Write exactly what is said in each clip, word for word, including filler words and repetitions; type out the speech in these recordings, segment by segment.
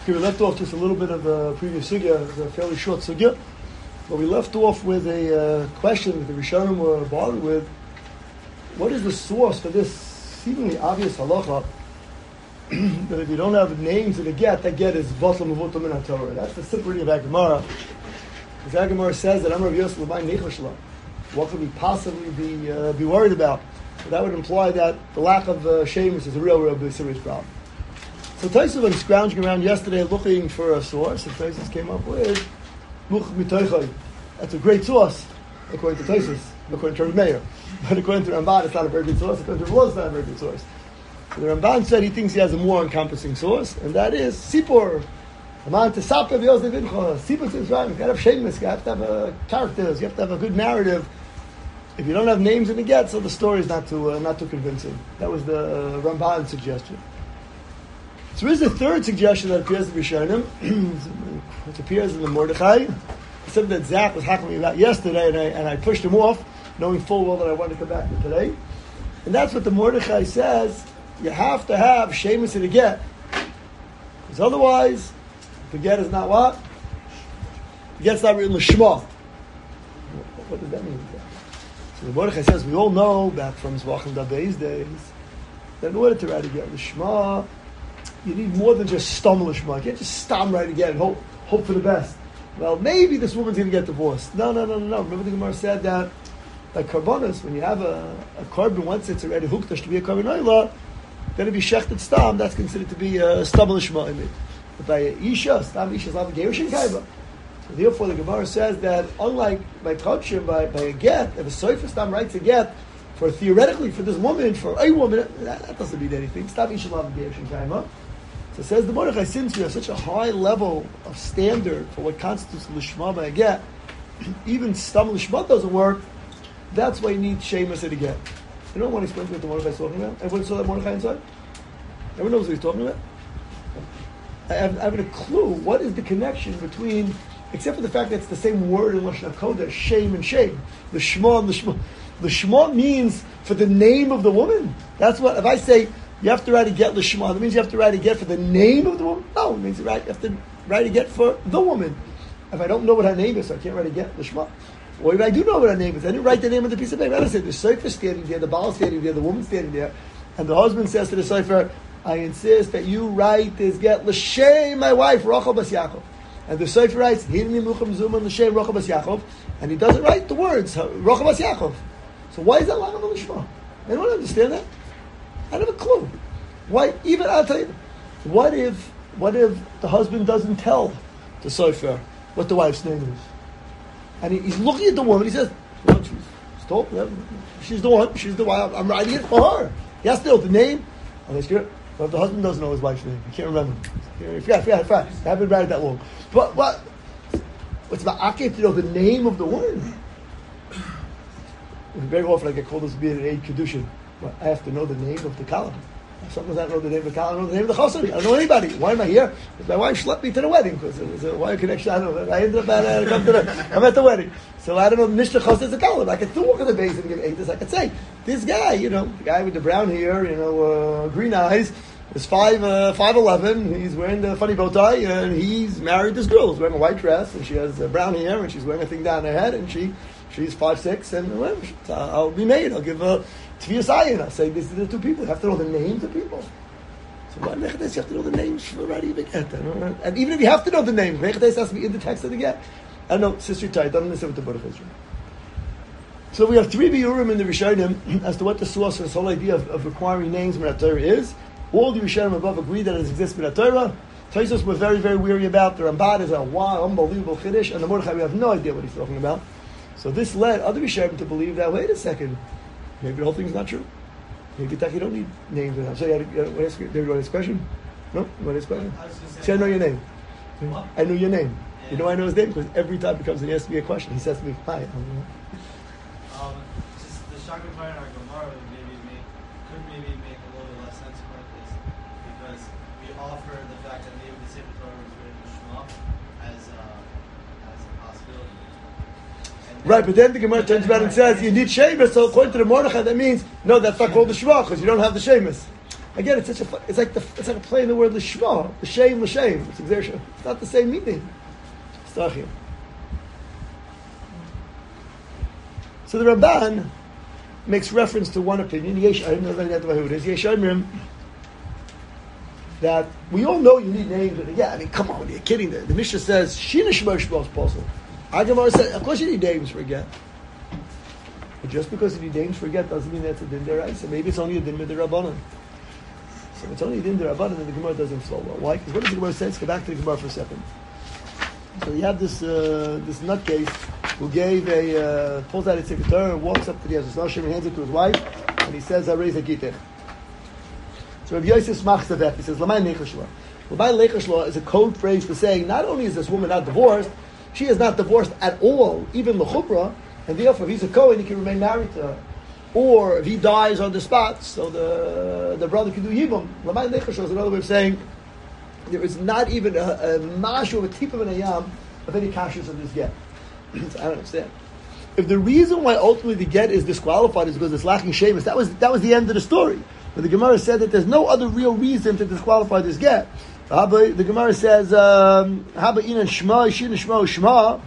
Okay, we left off just a little bit of a previous sugya, it was a fairly short sugya, but we left off with a uh, question that the Rishonim were bothered with. What is the source for this seemingly obvious halacha that if you don't have names in the get, that get is batal mevutal min haTorah? That's the simple reading of Gemara. Because Gemara says that Amar Rav Yosef l'may neicha shelo. What could we possibly be uh, be worried about? So that would imply that the lack of uh, shemus is a real, real serious problem. So Tosfos was scrounging around yesterday looking for a source, and Tosfos came up with Much Mitoichai. That's a great source, according to Tosfos, according to Rav Meir. But according to Ramban, it's not a very good source. According to Rav, it's not a very good source. So the Ramban said he thinks he has a more encompassing source, and that is Sipur. Aman Tesapev Yosef Vincha. Sipur is right. You have to have shameless. You have to have uh, characters. You have to have a good narrative. If you don't have names in the get, so the story is not too uh, not too convincing. That was the uh, Ramban suggestion. So there is a third suggestion that appears in the Rishonim, which appears in the Mordechai. Something that Zach was hacking me about yesterday, and I, and I pushed him off, knowing full well that I wanted to come back to today. And that's what the Mordechai says. You have to have shemus in the get. Because otherwise, the get is not what? The get's not written l'shma. What does that mean? So the Mordechai says, we all know back from Zvachim Dabei's days, that in order to write a get l'shma, you need more than just stam l'shma. You can't just stam right again and hope, hope for the best. Well, maybe this woman's going to get divorced. No, no, no, no, no. Remember the Gemara said that like karbonos, when you have a, a carbon, once it's already hukdash to be a carbon oila, then if you shechted stam, that's considered to be a stam l'shma. But by isha, stam isha is not a gerushin kaiba. So therefore, the Gemara says that unlike by kachim, by, by a get, if a sofer stam writes a get, for theoretically, for this woman, for a woman, that, that doesn't mean anything. Stam isha is not a gerushin kaiba. So says the Mordechai, since we have such a high level of standard for what constitutes l'shma by a get, even stam l'shma doesn't work. That's why you need shemus at a get. You know what he explains what the Mordechai is talking about? Everyone saw that Mordechai inside? Everyone knows what he's talking about? I have, I have a clue. What is the connection between, except for the fact that it's the same word in Lashon HaKodesh, shame and shame. The shma and the shma. The shma means for the name of the woman. That's what, if I say, you have to write a get l'shma, that means you have to write a get for the name of the woman? No, it means you, write, you have to write a get for the woman. If I don't know what her name is, so I can't write a get l'shma. Or if I do know what her name is, I didn't write the name of the piece of paper. I say the sofer standing there, the baal standing there, the woman standing there, and the husband says to the sofer, I insist that you write this get l'shem my wife, Rachel Bas Yaakov. And the sofer writes, Hinni Mucham Zuman l'shem Rachel Bas Yaakov, and he doesn't write the words, Rachel Bas Yaakov. So why is that Lacham l'shma? Anyone understand that? I don't have a clue. Why? Even I'll tell you. What if, what if the husband doesn't tell the sofer what the wife's name is, and he, he's looking at the woman? He says, well, she's, she's told, yeah, she's the one. She's the wife. I'm writing it for her. He has to know the name. And they But if the husband doesn't know his wife's name, he can't remember. He forgot, forgot, forgot. I haven't read it that long. But what? What's about Akif to know the name of the woman? Very often I get called this to be an aid kedushin. But I have to know the name of the column. Sometimes I don't know the name of the column, I don't know the name of the chassan. I don't know anybody. Why am I here? Because my wife schlepped me to the wedding because it was a wire connection. I don't know. I ended up at, uh, come to the, I'm at the wedding. So I don't know Mishnah chassan is a column. I could still walk in the base and give eight. I could say, this guy, you know, the guy with the brown hair, you know, uh, green eyes, is five uh, five eleven. He's wearing the funny bow tie, and he's married this girl who's wearing a white dress, and she has uh, brown hair, and she's wearing a thing down her head, and she she's five six, and well, I'll be made. I'll give a Tviyas Ayin. I'll say these are the two people. You have to know the names of people. So why Mechates? You have to know the names for writing the get. And even if you have to know the names, Mechates has to be in the text of the get. I don't know, Sister Tai, don't understand what the Baruch is. So we have three biurim in the Rishonim as to what the source for this whole idea of, of requiring names in the Torah is. All the Rishonim above agree that it exists in the Torah. Tosfos we're very, very weary about. The Ramban is a wow, unbelievable chiddush, and the Mordechai we have no idea what he's talking about. So this led other Rishonim to believe that, wait a second, maybe the whole thing's not true. Maybe you don't need names. So you had, you had, ask, David, you want his question? No? You want his question? I See, I know your name. What? I know your name. Yeah. You know I know his name because every time he comes and he asks me a question, he says to me, hi. Um, just the shocking part in our Gemara maybe make, could maybe make a little less sense about this because we offer the fact that maybe the Sefer Torah was written in Shema as, uh, as a possibility. Right, but then the Gemara turns around and says you need shemus. So according to the Mordechai, that means no, that's not called the Shema because you don't have the shemus. Again, it's such a it's like the it's like a play in the word l'shma, l'shem l'shem. It's exertion. It's not the same meaning. Stachim. So the Ramban makes reference to one opinion. Yesh, I don't know exactly who it is. Yesh Omrim, that we all know you need names. But yeah, I mean, come on, you're kidding. The, the Mishnah says Shina Shmo Shmo is possible. Our Gemara said, of course you need names for a get. But just because you need names for a get doesn't mean that's a din deraisa. Maybe it's only a din midrabanan. So if it's only a din derabanan, then the Gemara doesn't flow well. Why? Because what does the Gemara say? Let's go back to the Gemara for a second. So you have this uh, this nutcase who gave a uh, pulls out his secretary and walks up to the Hashem and hands it to his wife, and he says, "Harei zakiteh." So Rabbi Yosef smachs the vet. He says, "Lamay nechashla." Lamay nechashla is a code phrase for saying not only is this woman not divorced, she is not divorced at all, even lechupra, and therefore if he's a Kohen, he can remain married to her. Or if he dies on the spot, so the the brother can do yibum. Lamay nechashla is another way of saying there is not even a, a mashu, a tip of an ayam of any kashrus of this get. I don't understand. If the reason why ultimately the get is disqualified is because it's lacking shemus, that was that was the end of the story. But the Gemara said that there's no other real reason to disqualify this get. The Gemara says, um, "Haba inan shma, shin shma, shma."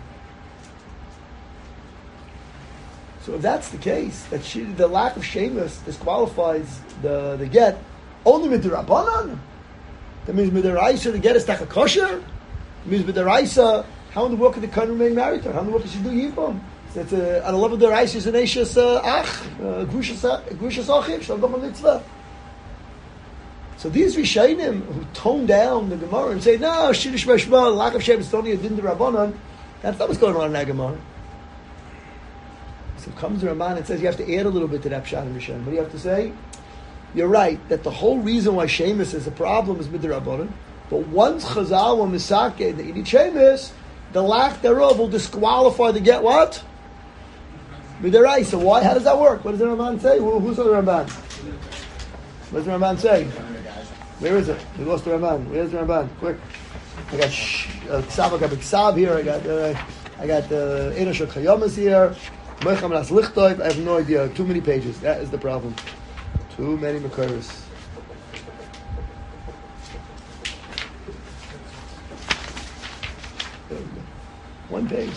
So if that's the case, that she, the lack of shemus disqualifies the, the get, only with the Rabbanan. That means midaraisa the get is taka kosher. It means midaraisa. How in the world could the Kohen remain married to her? How in the world could she do yibum? So it's a, at a level of deraisa is an eishes ach, grushas achiv, shal gom mitzvah. So these Rishayim who tone down the Gemara and say, no, shiddush meshma, lack of shem, it's only a din d'Rabbanan, that's not what's going on in that Gemara. So comes the Ramban and says you have to add a little bit to that pshat in Rishayim. What do you have to say? You're right, that the whole reason why shemus is a problem is midrabanan. But once Chazal or Misake that you need shemus, the lack thereof will disqualify the get what? Midarai. So why? How does that work? What does the Ramban say? Who, who's the Ramban? What does the Ramban say? Where is it? We lost the Ramban. Where's the Ramban? Quick! I got Ksav. I got Ksav here. I got uh, I got uh, Einosh Chayomas here. Moichem Las Lichtoiv. I have no idea. Too many pages. That is the problem. Too many Makoros. One page.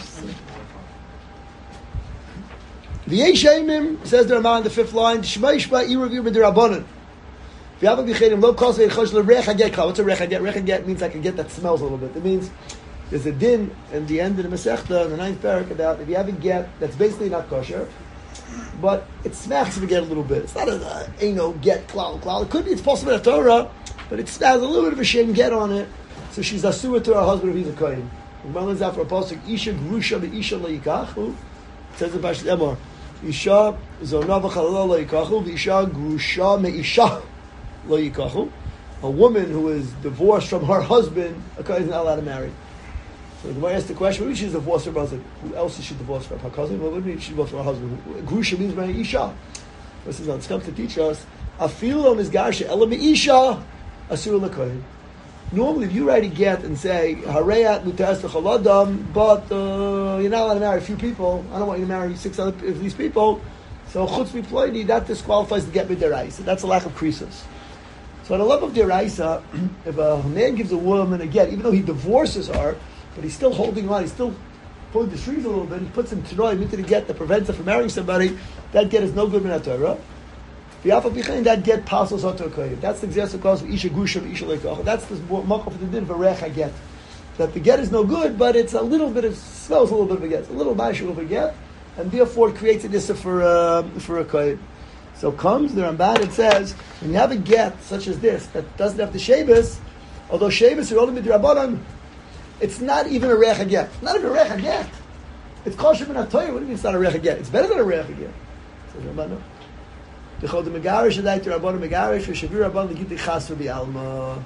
The Yeshayimim says the Ramah on the fifth line. Shma Yishma Iravir B'Dirabanan. If you have a B'Chedim, lo kos ve'chosh l'rechaget kal. What's a rechaget? Rechaget means like a get that smells a little bit. It means there's a din in the end of the Masechta, in the ninth parak, about if you have a get that's basically not kosher, but it smacks of a get a little bit. It's not a uh, ain't no get klal klal. It could be it's possible in Torah, but it has a little bit of a shame get on it. So she's asura to her husband if he's a kohen. Malins after a pasuk isha grusha beisha leikachu. It says in Pashas Emor, isha zonava chalala leikachu, isha grusha meisha leikachu. A woman who is divorced from her husband, a kohen is not allowed to marry. So the Gemara asked the question: maybe she's divorced from her husband. Who else is she divorced from? Her cousin? Well, what do you mean she's divorced from her husband? Grusha means marrying isha. This is it's come to teach us. Afilo misgarsha ela meisha asur lekohen. Normally, if you write a get and say "Hareyat mutas lechaladam," but uh, you're not allowed to marry a few people. I don't want you to marry six other of these people. So chutz miploini, that disqualifies the get midiraisa. That's a lack of krisos. So on the level of deraisa, if a man gives a woman a get, even though he divorces her, but he's still holding on, he's still pulling the strings a little bit. He puts him to into the get that prevents her from marrying somebody. That get is no good min Torah. That get passes out to a kohen. That's the example cause of isha gusha isha leikach. That's the makal for the din varecha get. That the get is no good, but it's a little bit of smells a little bit of a get. It's a little mashu of a get, and therefore it creates an issa for uh, for a kohen. So comes the Ramban and says when you have a get such as this that doesn't have the shevis, although shevis are only midrabanan, it's not even a recha get. It's not even a recha get. It's kosher min hatoyah. What do you mean it's not a recha get? It's better than a recha get. Says Ramban. No. The chod megarish and the rabban megarish for shavir rabban the giti chas for bi'alma.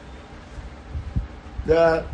The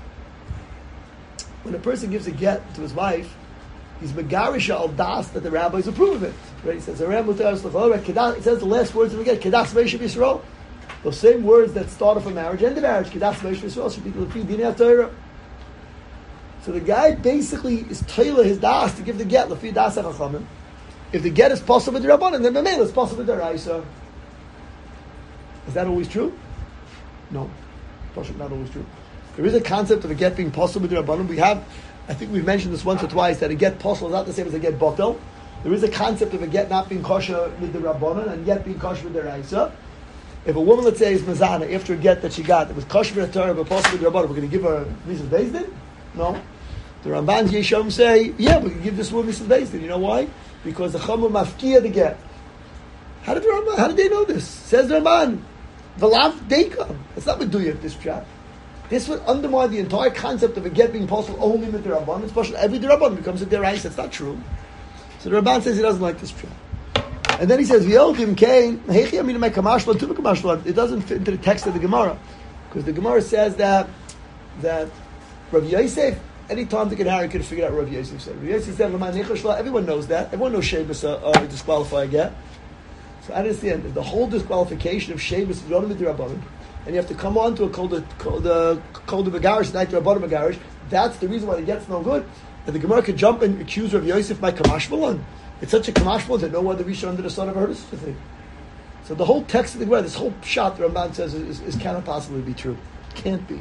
when a person gives a get to his wife, he's megarish al das that the rabbis approve of it. Right? He says the rabbi mutar l'chol. It says the last words of the get kedas meishav Yisrael. Those same words that start off a marriage and the marriage kedas meishav Yisrael should be l'fi dinei Torah. So the guy basically is toila his das to give the get l'fi das hachachamim. If the get is possible with the Rabbanan, then the mail is possible with the Raisa. Is that always true? No. Not always true. There is a concept of a get being possible with the Rabbanim. We have, I think we've mentioned this once or twice, that a get possible is not the same as a get botel. There is a concept of a get not being kosher with the Rabbanim and yet being kosher with the Raisa. If a woman, let's say, is Mazana, after a get that she got, it was kosher with the Torah, but possible with the Rabbanim, we're going to give her Misas Beis Din? No. The Ramban's Yeshom say, yeah, we can give this woman Misas Beis Din. You know why? Because the Chama mafkiya the get. How did the Ramban, how did they know this? Says the Ramban, V'lav Deika. It's not Meduyah, this pshat. This would undermine the entire concept of a get being possible only with the Rabban. It's possible every Rabban becomes a deraisa. It's not true. So the Rabban says he doesn't like this pshat. And then he says, V'yodim kain, heichi aminu me kamashlan, tu me kamashlan. It doesn't fit into the text of the Gemara. Because the Gemara says that, that Rav Yosef, anytime they could Harry could have figured out what Rav Yosef said. Rav Yosef said, everyone knows that. Everyone knows Shemus uh, uh, disqualify a get. So I understand that the whole disqualification of Shemus is running with the Rabbanim, and you have to come on to a called a called a called a Megarish, night to Rabbanim Megarish. That's the reason why the get's no good. And the Gemara could jump and accuse Rav Yosef by Kamashmalan. It's such a Kamashmalan that no other Rishon under the sun ever heard of such a thing. So the whole text of the Gemara, this whole shot the Ramban says is, is, is cannot possibly be true. Can't be.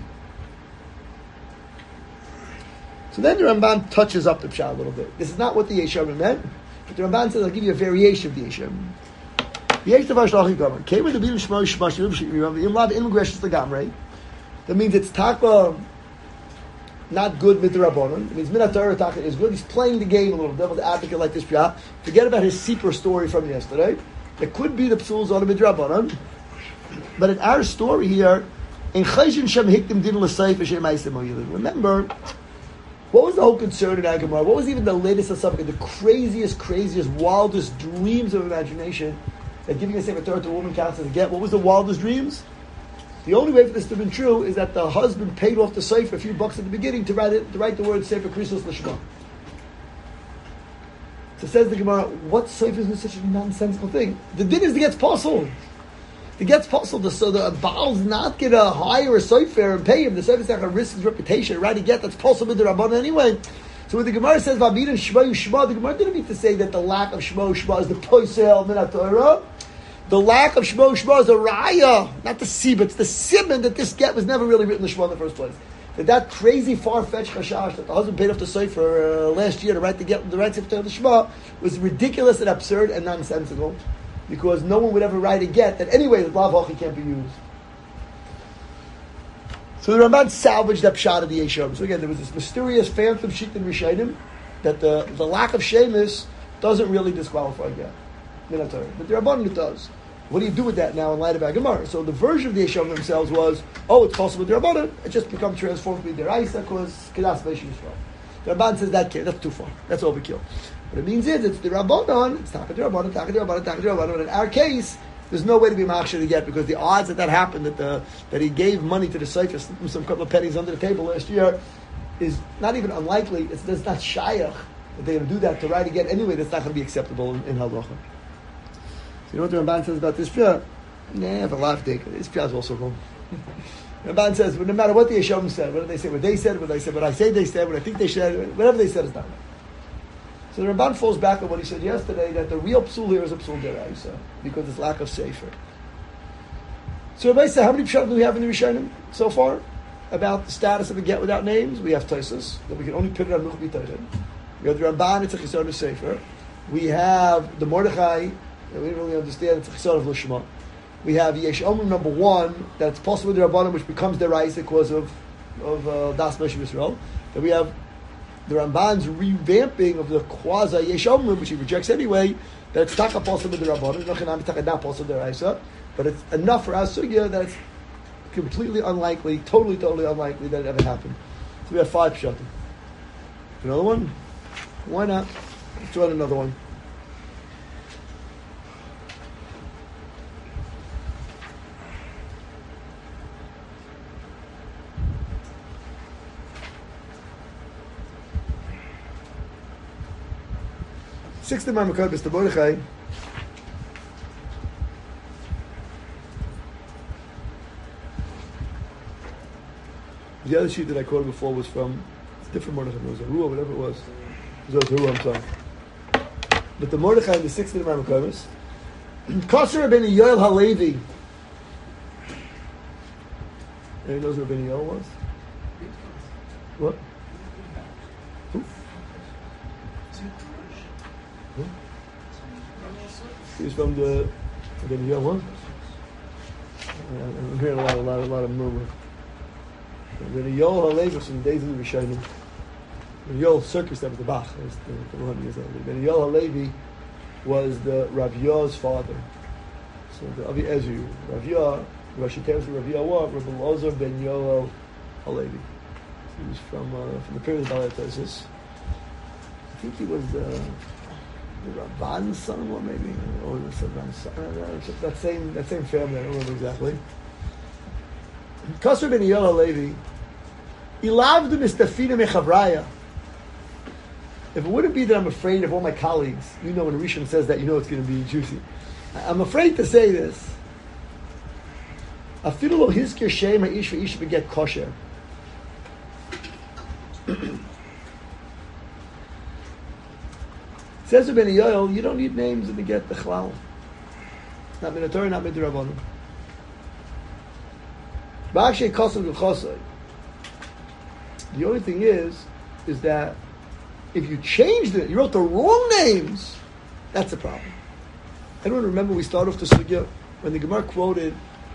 So then the Ramban touches up the pshat a little bit. This is not what the Yesharim meant, but the Ramban says, I'll give you a variation of the Yesharim. That means it's taka not good with the Rabbanon. It means Minat Torah taka is good. He's playing the game a little, devil's advocate like this pshat. Forget about his Sipur story from yesterday. It could be the psuls on the Midrabanon, but in our story here, in Chayshon Shem Hikdim Din L'Seif Hashem Ma'aseh Mo'ilin. Remember, what was the whole concern in Agamar? What was even the latest of something, the craziest, craziest, wildest dreams of imagination that giving a Sefer Torah to a woman counts as a get? What was the wildest dreams? The only way for this to have been true is that the husband paid off the Sefer a few bucks at the beginning to write it, to write the word Sefer Christos L'Shma. So says the Gemara, what Sefer is such a nonsensical thing? The din is the get's possible. The get's possible, so the Baal's not going to hire a Sefer and pay him. The Sefer's not going to risk his reputation. Right, a get that's possible with the Rabban anyway. So when the Gemara says V'amid and Shema Shema, the Gemara didn't mean to say that the lack of Shema Shema is the Poisel Minat Torah. The lack of Shema Shema is a Raya, not the Sibah. It's the Simon that this get was never really written the Shema in the first place. That that crazy far-fetched chashash that the husband paid off the Sefer uh, last year to write the get the right Sefer Torah the Shema was ridiculous and absurd and nonsensical, because no one would ever write a get that anyway the Lav Hachi can't be used. So the Ramban salvaged that pshat of the Yeshom. So again, there was this mysterious phantom sheet in Rishayim that the, the lack of Shemus doesn't really disqualify get. But the Rabbanan it does. What do you do with that now in light of Agamar? So the version of the Yeshom themselves was, oh, it's possible with the Rabbanan, it just becomes transformed to be their Isa because Kedas Beish Yisrael. The Ramban says that that's too far. That's overkill. What it means is it's the Rabbanan, it's Taka the Rabbanan, Taka the Rabbanan, Taka the Rabbanan. But in our case, there's no way to be machshir to get, because the odds that that happened, that the that he gave money to the Sefer, some couple of pennies under the table last year, is not even unlikely. It's, it's not shayach that they're going to do that to write again anyway. That's not going to be acceptable in, in halacha. So you know what the Ramban says about this piyah? Nah, I have a lot of dig. This piyah is also wrong. The Ramban says, well, no matter what the Yeshom said, whether they say what they said, what they said, what I say they said, what I think they said, whatever they said is not right. So the Ramban falls back on what he said yesterday, that the real psul here is a psul deraisa, because it's lack of sefer. So Rabbi said, how many pshat do we have in the Rishonim so far about the status of a get without names? We have Tosas, that we can only put it on Nuch B'Tochen. We have the Ramban, it's a chisod of sefer. We have the Mordechai, that we didn't really understand, it's a chisod of L'Shma. We have Yesh Omer number one, that's possible with the Rabbanim, which becomes deraisa because of of uh, Das Moshe Yisrael. Then we have the Ramban's revamping of the quasi Yesh Omer, which he rejects anyway, that it's taka possible with the Rabbanim, not taka not possible deraisa, but it's enough for us sugya that it's completely unlikely, totally, totally unlikely that it ever happened. So we have five pshatim. Another one? Why not? Let's try another one. Sixth Imam Makabis to Mordechai. The other sheet that I quoted before was from a different Mordechai. It was a Ruah, whatever it was. It was a Ruah, I'm sorry. But the Mordechai in the sixth Imam Makabis, Kasher ben Yoel Halevi, Anyone knows who Rabbeinu Yoel was? What? Who? Who? He was from the Rabbeinu Yoel one? I'm hearing a lot, a lot, a lot of murmur. Rabbeinu Yoel Halevi was from the days of the Rishonim. Rabbeinu Yoel Circus, that was the Bach. That was the, the one years old. Rabbeinu Yoel Halevi was the Rav Yah's father. So the Avi Ezru, Rav Yah, Rashi tells the Rav Yah was Rabbi Elazar ben Yoel Halevi. He was from uh, from the period of Balatosis. I think he was the, the Rabban's son, or maybe, or the Rabban's son. Uh, that same that same family. I don't remember exactly. Kasser ben Yoel Halevi, Ilavdu mistafina mechavraya. If it wouldn't be that I'm afraid of all my colleagues, you know, when Rishon says that, you know it's going to be juicy. I'm afraid to say this. Afilu lo hizkir shem ha'ish ve'ish beget kosher. Says Rabbeinu Yoel, you don't need names in the get bechlal. Not min Torah, not min Rabbanim. Ba'akshay kosel v'chosay. The only thing is, is that if you changed it, you wrote the wrong names, that's a problem. Anyone remember we started off the sugya when the Gemara quoted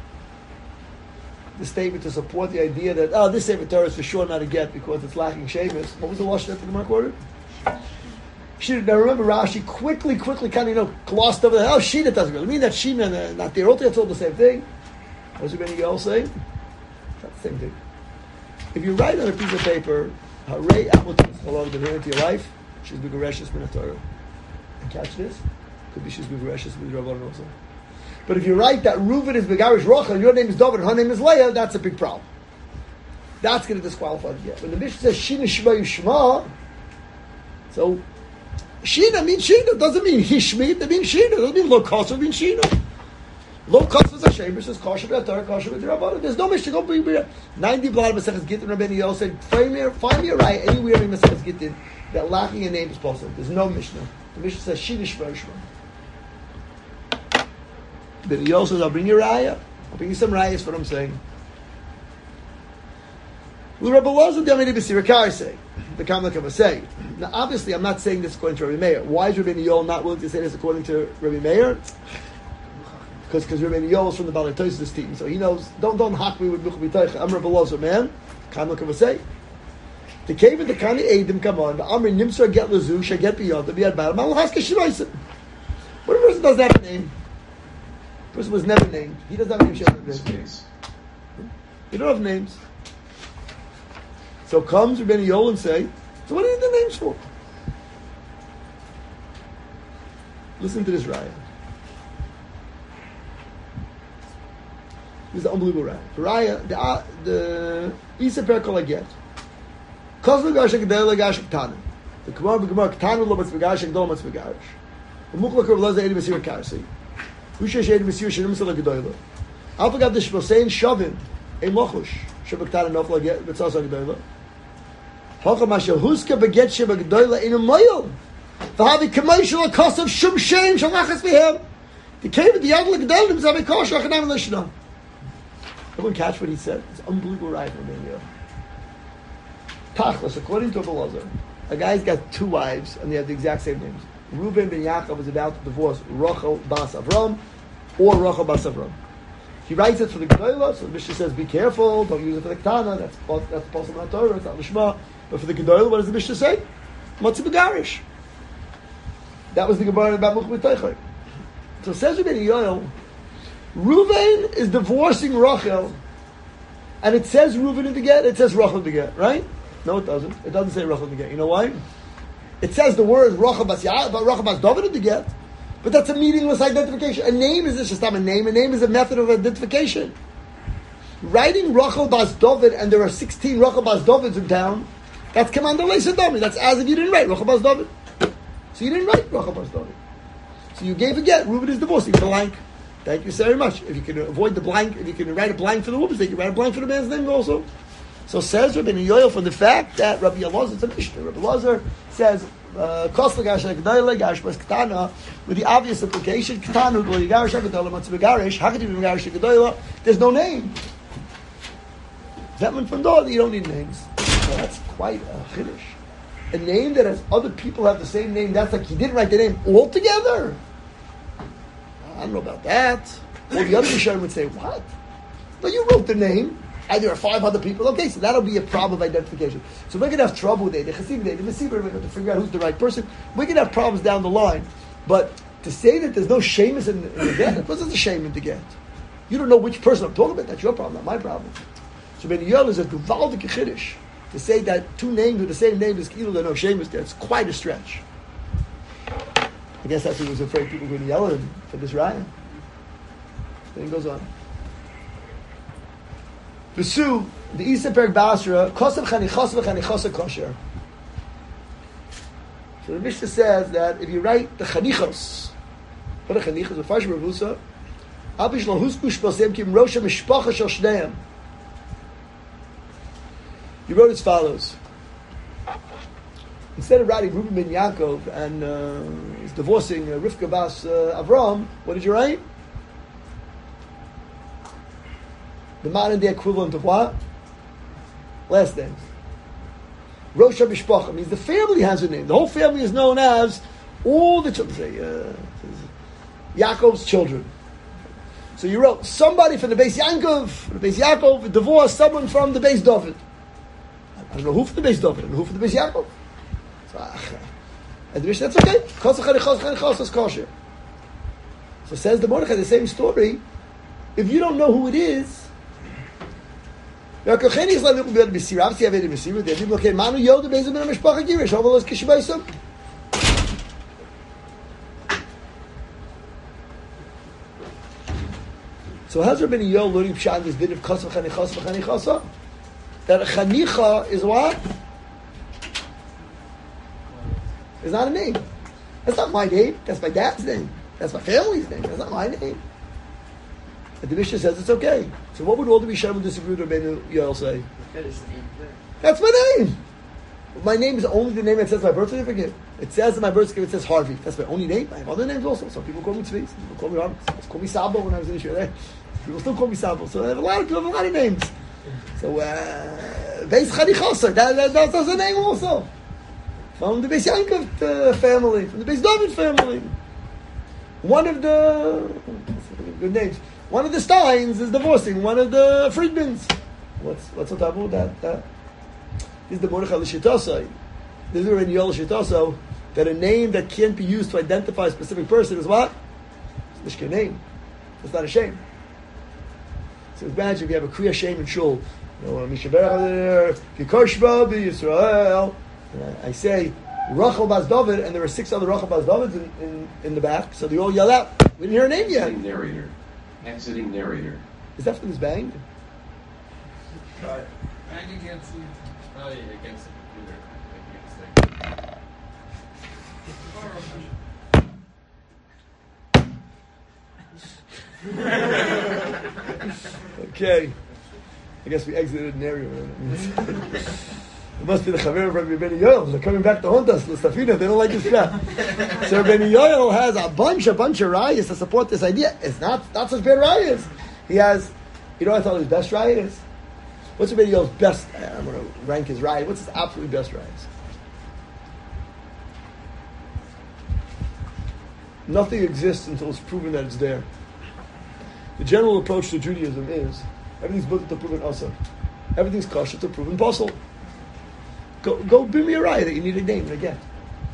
the statement to support the idea that, oh, this Sefer Torah is for sure not a get because it's lacking shemus. What was the lashon that the Gemara quoted? Shita. Now remember Rashi quickly, quickly kind of, you know, glossed over that. Oh, Shita doesn't really mean that Shina not there. Ultimately, it's all the same thing. What does Rabbeinu Yoel say? It's not the same thing. If you write on a piece of paper, Harei Appleton Chalom been here into your life, she's Begareshis Min Torah. And catch this? Could be she's Begareshis with Rabbanon also. But if you write that Reuven is Begarish Rochel, your name is David, and her name is Leah, that's a big problem. That's going to disqualify the get. When the Mishnah says Shina Shema Yushma, so Shina means Shina, doesn't mean Hishmi, it means Shina, doesn't mean Lo Kosov means Shina. Lo Kosov is Hashem, it says Kosher B'Torah, Kosher B'Torah. There's no Mishnah, go be ninety blood of Maseches Gittin, Rabbeinu Yoel said, find me, find me a right anywhere in Maseches Gittin that lacking a name is possible. There's no Mishnah. The Mishnah says Shina Shema Yushma. Rabbeinu Yoel says, I'll bring you a raya. I'll bring you some rayas for what I'm saying. Will Rabbi Elazar tell me to be Sirakar say? The Kamlaka say. Now, obviously, I'm not saying this according to Rabbi Meir. Why is Rabbeinu Yoel not willing to say this according to Rabbi Meir? Because because Rabbeinu Yoel is from the Balatosis team, so he knows. Don't don't hack me with Nuch B'Teicha. I'm Rabbi Elazar, man. Kamlaka say. The cave of the Kani Eidim come on. The Amri Nimsar get Lazu shall get beyond the Biyad Bad. Malachaska Shiraisim. What a person does that name? The person was never named. He doesn't have a name. She has names. You don't have names. So comes Rabbeinu Yoel and say, so what do you need the names for? Listen to this raya. This is the unbelievable raya. The raya, the uh, the Isa Perkol I get. Kozlu Gashak Gedel Gashak Tana. The Gemara Gemara Tana Lo Batz Gashak Gedol Batz Gashak. The Muklak of Laza Edi Mesir Karsi. Usha Shedi Mesir Shenim Sala Gedola. Alpha got the Shmosein Shavin. A Mochush. Shabak Tana Nofla Get Betzasa Gedola. Hachamasha Huska Beget Shabak Gedola in a mile. The Havi commercial cost of Shum Shem Shalachas Behem. The cave of the Yadla Gedolim Zabi Kosh Rachanam Lishna. Everyone catch what he said? It's unbelievable right from Rabbeinu Yoel. Tachlis, according to Elazar, a guy's got two wives and they have the exact same names. Reuben ben Yaakov is about to divorce Rachel Bas Avram or Rachel Bas Avram. He writes it for the Gedolah, so the Mishnah says, be careful, don't use it for the Ketana, that's, that's possible in Torah, it's not Lishma. But for the Gedolah, what does the Mishnah say? Matzi Begarish. That was the Gemara about Much B'Teichai. So it says Rabbeinu Yoel, Reuven is divorcing Rachel, and it says Reuven in the get, it says Rachel in the get, right? No, it doesn't. It doesn't say Rachel in the get. You know why? It says the word Rachel Bas Yaakov, Rachel Bas David in the get, but that's a meaningless identification. A name is just not a name. A name is a method of identification. Writing Rachel Bas David, and there are sixteen Rachel Bas Davids in town, that's Commander Leisadami. That's as if you didn't write Rachel Bas David. So you didn't write Rachel Bas David. So you gave a get. Reuben is divorcing. Blank. Thank you very much. If you can avoid the blank, if you can write a blank for the woman's name, you write a blank for the man's name also. So says Rabbeinu Yoel from the fact that Rabbi Elazar, it's a Mishnah. Rabbi Elazar says, Kosla Gash Gedolah Gash Bas Ketana, with the obvious implication, Ketana Gedolah Gash Gedollah Matz Begarish. How could you be Begarish Gedollah? There's no name. Zetman from Dor, you don't need names. So that's quite a chiddush. A name that has other people have the same name, that's like he didn't write the name altogether. I don't know about that. Well, the other Rishonim would say, what? No, you wrote the name. And there are five other people. Okay, so that'll be a problem of identification. So we're going to have trouble with it. The Chassidim, the Mesiber, we're going to figure out who's the right person. We're going to have problems down the line. But to say that there's no shemus in, in the get, what's the shame in the get? You don't know which person I'm talking about. That's your problem, not my problem. So Ben Yol is a duvaldik chiddush. To say that two names with the same name is kilu, there no shemus there. It's quite a stretch. I guess that's what he was afraid people were going to yell at him for this raya. Then he goes on. V'su, the Isa Perek Basra, kosav chanichos v'chanichos kosher. So the Mishnah says that if you write the chanichos, what are chanichos? The Farsh Ravusa, abish lo husku shpasem kim rosha mishpacha shel shneim. He wrote as follows. Instead of writing Reuben ben Yaakov and uh, he's divorcing uh, Rivka bas uh, Avram, what did you write? The modern day equivalent of what? Last names. Rosh HaMishpacha means the family has a name. The whole family is known as all the children. Say, uh, Yaakov's children. So you wrote somebody from the base Yaakov, from the base Yaakov, divorced someone from the base David. I don't know who from the base David, I don't know who from the base Yaakov. So, and the Mishnah, that's okay. Kosher. So says the Mordechai, the same story. If you don't know who it is, so how's there been a Yol learning Pshat in this bit of Kosov Chanichos V'Chanichosa? That a Chanicha is what? It's not a name. That's not my name. That's my dad's name. That's my family's name. That's not my name. And the Mishnah says it's okay. So what would all the Rishonim disagree with Rabbeinu Yoel say? That's my name. My name is only the name that says my birth certificate. It says in my birth certificate, it says Harvey. That's my only name. I have other names also. Some people call me Tzvi. Some people call me Harvey. Some people call me Sabo when I was in Israel. People still call me Sabo. So I have a lot of people have a lot of names. So, uh, Beis Chanichosa, that, that, that, that's a name also. From the Beis Yankov uh, family, from the Beis David family. One of the, good names, one of the Steins is divorcing one of the Friedmans. What's what's on top of that? that? This is the Mordechai L'Shitosai. This is already Yol L'Shitosai, that a name that can't be used to identify a specific person is what? It's a name. It's not a shame. So imagine if you have a Kriya Shem in Shul. You know, Mishaber, Kikoshba, Yisrael. I say Rachel Bas David, and there are six other Rachel Bas Davids in, in, in the back, so they all yell out. We didn't hear a name yet. Exiting narrator. Exiting narrator. Is that from this bang? Right. Bang against the, oh yeah, against the computer. Against the... Okay. I guess we exited an area. It must be the Chaver of Rabbi Ben Yoel. They're coming back to haunt us. L'Safina, they don't like this crap. So Ben Yoel has a bunch, a bunch of rayas to support this idea. It's not not such bad rayas. He has, you know what I thought his best raya is? What's Ben Yoel's best? I'm going to rank his raya. What's his absolutely best rayas? Nothing exists until it's proven that it's there. The general approach to Judaism is everything's built to proven asur. Everything's kosher to proven possible. Go, go bring me a raya that you need a name and a get.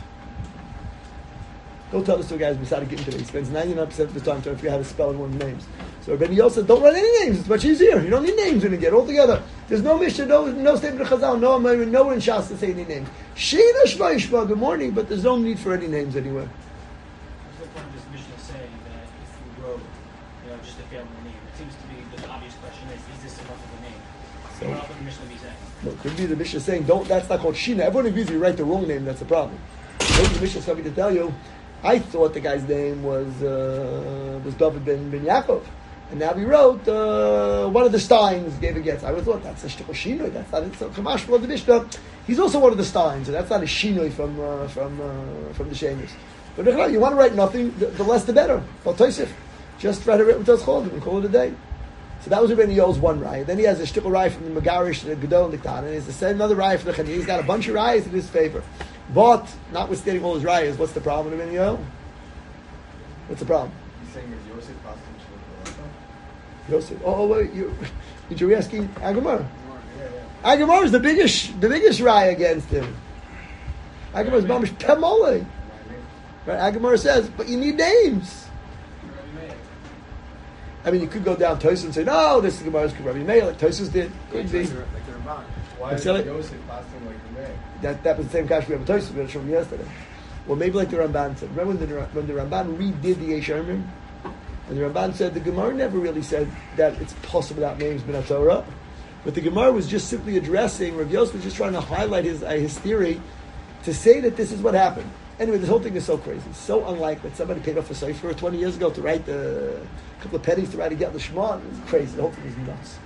Go tell this to a guy who's decided to get into it. He spends ninety-nine percent of the time trying to figure out how to spell one of the names. So Rabbi Yoel said, don't write any names. It's much easier. You don't need names in a get altogether. There's no Mishnah, no, no statement of Chazal, no, no one in Shas to say any names. Shina Shva Yishma, good morning, but there's no need for any names anywhere. There's no point in this Mishnah saying that if you wrote, you know, just a family name, it seems to be the obvious question is, is this enough of a name? So what else would the Mishnah be saying? No, it could be the Mishnah saying, don't, that's not called Shina. Everyone agrees if you write the wrong name, that's the problem. Maybe the Mishnah's coming to tell you, I thought the guy's name was uh, was David ben, ben Yaakov. And now he wrote, uh, one of the Steins gave a get. I would have thought, that's a shtickle Shinoi. That's not, it's a Chamash of the Mishnah. He's also one of the Steins, and that's not a Shinoi from, uh, from, uh, from the Shemus. But you want to write nothing, the, the less the better. Just write it with us called and call it a day. So that was Rabbeinu Yoel's one raya. Then he has a shtickle raya from the Megarish, the Gedol, and the Ktan, and he has to send another raya for the Chanina. He's got a bunch of rayas in his favor. But, notwithstanding all his rayas, what's the problem with Rabbeinu Yoel? What's the problem? He's saying that Yosef passed him to the Yosef. Oh, oh wait, you, you're asking Agamar. Yeah, yeah. Agamar is the biggest, the biggest raya against him. Agamar is mamish pemole. Right? Agamar says, but you need names. I mean, you could go down Tosus and say, no, this is Gemara's Rabbi Meir, like Tosus did. Could be. Like the Ramban. Why is Excellent. Yosef passing like the Meir? That, that was the same kash we have with Tosus, we had shown yesterday. Well, maybe like the Ramban said. Remember when the, when the Ramban redid the Yesharmim? And the Ramban said the Gemara never really said that it's possible without names B'nai Torah. But the Gemara was just simply addressing, Rav Yosef was just trying to highlight his, uh, his theory to say that this is what happened. Anyway, this whole thing is so crazy. It's so unlikely that somebody paid off a cipher twenty years ago to write the, a couple of pennies to write a get the Shema. It's crazy. The whole thing is nuts.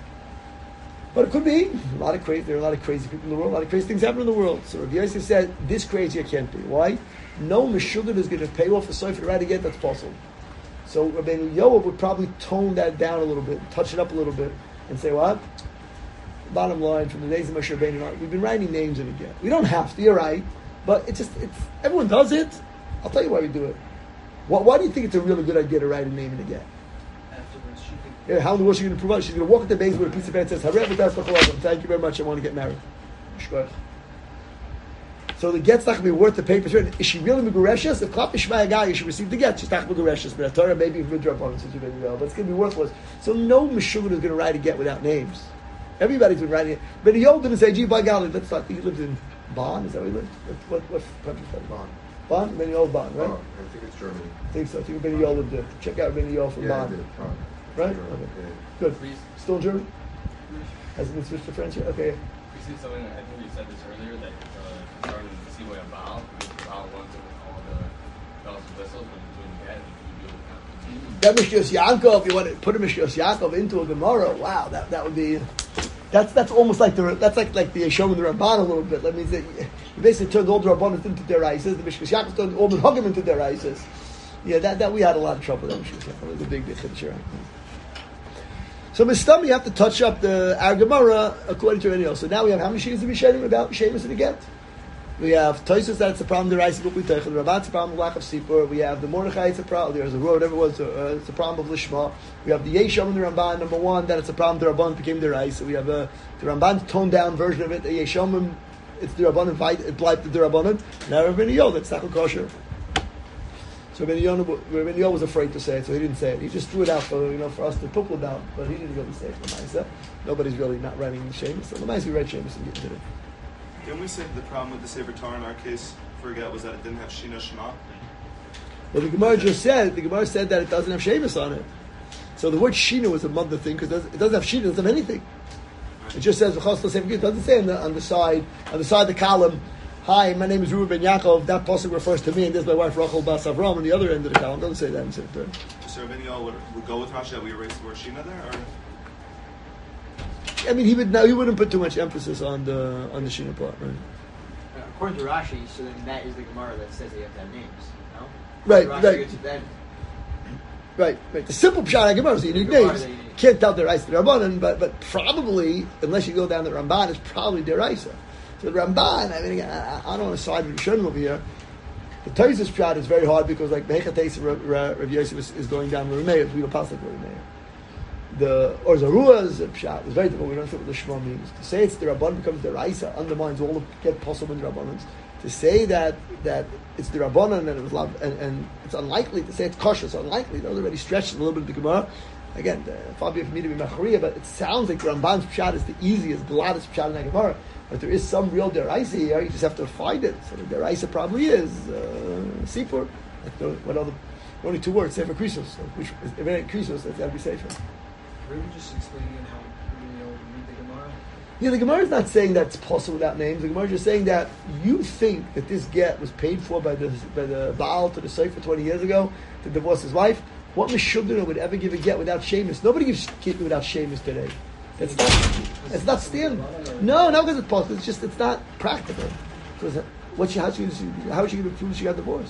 But it could be. A lot of crazy, there are a lot of crazy people in the world. A lot of crazy things happen in the world. So Rav Yosef said, this crazy it can't be. Why? No Meshuggah is going to pay off a cipher to write a get that's possible. So Rabbeinu Yoel would probably tone that down a little bit, touch it up a little bit, and say, what? Bottom line, from the days of Moshe Rabbeinu, we've been writing names in a get. We don't have to, you're right. But it's just, it's, everyone does it. I'll tell you why we do it. Why, why do you think it's a really good idea to write a name in a get? Afterwards, she could. Yeah, how in the world is she going to provide? She's going to walk at the base with a piece of paper that says, Hareh v'tas l'cholavim. Thank you very much, I want to get married. Shkoyach. So the get's not going to be worth the paper. Is she really Megureshes? If Klap Ishmael Gai, you should receive the get. She's not Megureshes. But Torah maybe Midrabanan says you're well, but it's going to be worthless. So no Meshuggah is going to write a get without names. Everybody's been writing it. But the old didn't say, gee, by golly, let's not, he lived in Bonn, is that where he lived? What, what, what country is that? Bonn. Bonn? Benny Yol Bonn, right? Oh, I think it's Germany. I think so. I think Benny Yol lived there. Check out Benny Yol from Yeah, I Bonn. did. Bonn. Right? Germany, Okay. yeah. Good. Please. Still in German? Hasn't been switched to French yet? Okay. You see something, I think you said this earlier, that uh, starting to see what a Baal, because Baal wants it with all the bells and whistles, but he's doing bad, you do it. That Mishnayos Yaakov, if you want to put a Mishnayos Yaakov into a Gemara, wow, that, that would be... That's that's almost like the that's like like the Yeshom and the Ramban a little bit. That means that you basically turned all the Rabbanos into deraises. The Mishkas Yaakov turned all the Hagim into deraises. Yeah, that, that we had a lot of trouble with that Mishkas Yaakov. It was a big big chiddush. So Mistam, you have to touch up the our Gemara according to anything else. So now we have how many sheets of Mishanim about Shemus and Get? We have Tosus, that's the problem. The Reis Bukli Teichel. The Rabban's a problem of lack of Sipur. We have the Mordechai. It's a problem. There's a road. Whatever it was, uh, it's a problem of Lishma. We have the Yeshom and the Ramban. Number one, that it's a problem. The Rabban became the Reis. So we have uh, the Ramban toned down version of it. The Yeshom, it's the Rabban invite. It bleibt the Rabbanon. Now Rabbeinu Yoel, that's not kosher. So Rabbeinu Yoel was afraid to say it, so he didn't say it. He just threw it out for you know for us to poop about, but he didn't really say it. Lamaisa. Nobody's really not writing Shemus. So Lamaisa, we read Shemus and get into it. Didn't we say the problem with the Sefer Torah in our case, forget, was that it didn't have Shina Shema? Well, the Gemara just said, the Gemara said that it doesn't have Shemus on it. So the word Shina was a mother thing because it doesn't have Shina, it doesn't have anything. It just says, it doesn't say on the, on the side, on the side of the column, hi, my name is Reuben Ben Yaakov, that person refers to me, and this is my wife Rachel Bas Avram on the other end of the column. It doesn't say that in Sefer Torah. So Rabbeinu Yoel would, would go with Rashi that we erase the word Shina there? Or? I mean, he would now he wouldn't put too much emphasis on the on the Shina part, right? Uh, according to Rashi, so then that is the Gemara that says they have to have names, no? Right, Rashi right. gets it then. Right, right. The simple pshat Gemara is you need names. You can't tell the Raisa the Rabbanan, but but probably unless you go down the Ramban, it's probably the Raisa. So the Ramban, I mean, again, I, I don't want to side with Rishonim over here. The Taisus pshat is very hard because like Mechates Rav Yosef is, is going down Rav Meir, we don't pass like Rav Meir. The or Zarua's pshat is very difficult. We don't know what the Shema means. To say it's the Rabban becomes the Raisa undermines all the get possible in the Rabbanans. To say that that it's the Rabbanan and it was love, and, and it's unlikely to say it's kosher. It's unlikely. Those already stretched a little bit of the Gemara. Again, far be it for me to be machariya, but it sounds like Ramban's pshat is the easiest, the loudest pshat in the Gemara. But there is some real deraisa here. You just have to find it. So the deraisa probably is uh, sipur. What other? Only two words. Sefer krisos. So which if it ain't krisos, that's got to be safer. Were you just explaining how you know read the Gemara? Yeah, the Gemara is not saying that it's possible without names. The Gemara is just saying that you think that this get was paid for by the by the Baal to the Sefer twenty years ago to divorce his wife. What Meshugdana would ever give a get without Shemus? Nobody gives get without Shemus today. That's not. It's not standard. No, not because it's possible. It's just it's not practical. Because what she how she how is she going to prove she got divorced?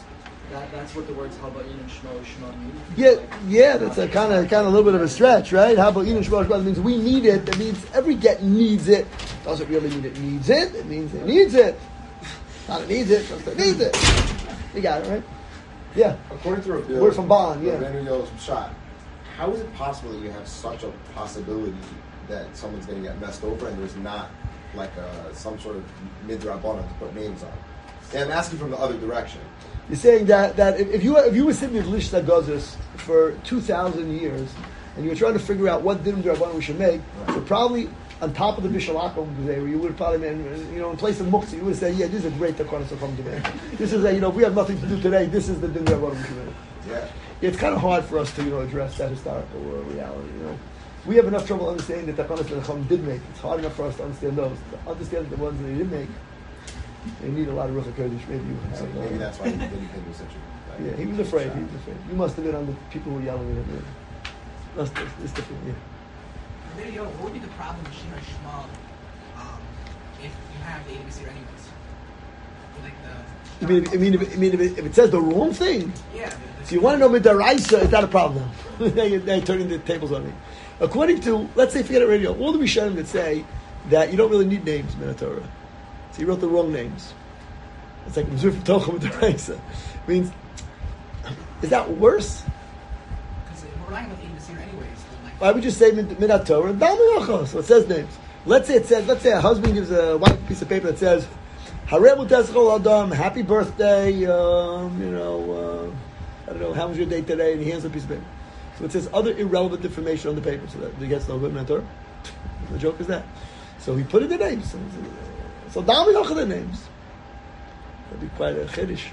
That, that's what the words Haba In and Shmo Shema mean. Yeah, Like, yeah, that's a kind of kind of a little bit of a stretch, right? How about Enosh Shmosh Shmosh means we need it. That means every get needs it. Doesn't really mean it needs it. It means it needs it. Not it needs it, just it needs it. You got it, right? Yeah. According to Rabbi, We're from Bonn, yeah. Rabbeinu Yoel's shot. How is it possible that you have such a possibility that someone's going to get messed over and there's not like a, some sort of midrabanan to put names on? And I'm asking from the other direction. You're saying that, that if, if you if you were sitting with Lishta Gozis for two thousand years and you were trying to figure out what Dinim D'Rabbanan we should make, right. So probably on top of the Bishalakum, you would have probably, been, you know, in place of Muktzah, you would have said, yeah, this is a great Takana Sacham today. This is a, you know, if we have nothing to do today, this is the Dinim D'Rabbanan we should make. Yeah. It's kind of hard for us to, you know, address that historical uh, reality, you know. We have enough trouble understanding the Takana Sacham did make. It's hard enough for us to understand those. To understand the ones that they did make, they need a lot of Ruach HaKodesh. Maybe you So have, maybe uh, that's why he didn't think it was such a... Like, yeah, he was afraid. He was afraid. You must have been on the people who were yelling at him. That's, that's, it's different, yeah. Video, what would be the problem with Shema Shema um, if you have the A B C anyways? Like the, I mean, I mean, if, I mean, if it, if it says the wrong thing, yeah. The, the so you want to know Midaraisa, it's not a problem. they, they turning the tables on me. According to, let's say, forget it radio, all the Rishonim that say that you don't really need names in the Torah. So he wrote the wrong names. It's like Mzur from Tocha Midaraisa. Means, is that worse? Because we're relying on the A B C anyways. So like, Why would you say Minat Torah? Dal Me'ocha. So it says names. Let's say it says, let's say a husband gives a white piece of paper that says, Hareu Teschol Adam, happy birthday, um, you know, uh, I don't know, how was your day today? And he hands a piece of paper. So it says other irrelevant information on the paper, so that he gets no good mentor. The joke is that. So he put in the names. So Dal Me'ocha the names. That'd be quite a chiddush.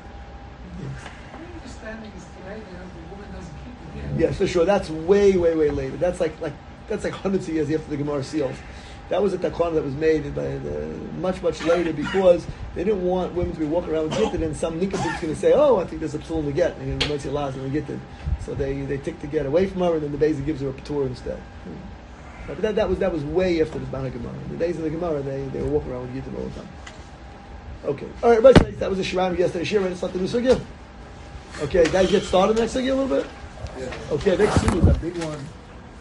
My understanding is today, you know, the woman doesn't keep the name. Yes, for sure. That's way, way, way later. That's like, like that's like hundreds of years after the Gemara seals. That was a takana that was made by the, much, much later because they didn't want women to be walking around with gittin, and some nikodim's going to say, "Oh, I think there's a psul to get," and they might say laz and gittin. So they they take the get away from her, and then the Beis gives her a patur instead. But that, that was that was way after the Zman Gemara. In the days of the Gemara, they, they were walking around with gittin all the time. Okay, all right. Right, that was a shiram yesterday. Shiram, it's not the new sugya. Okay, guys, get started next sugya a little bit. Yeah. Okay, next sugya is a big one.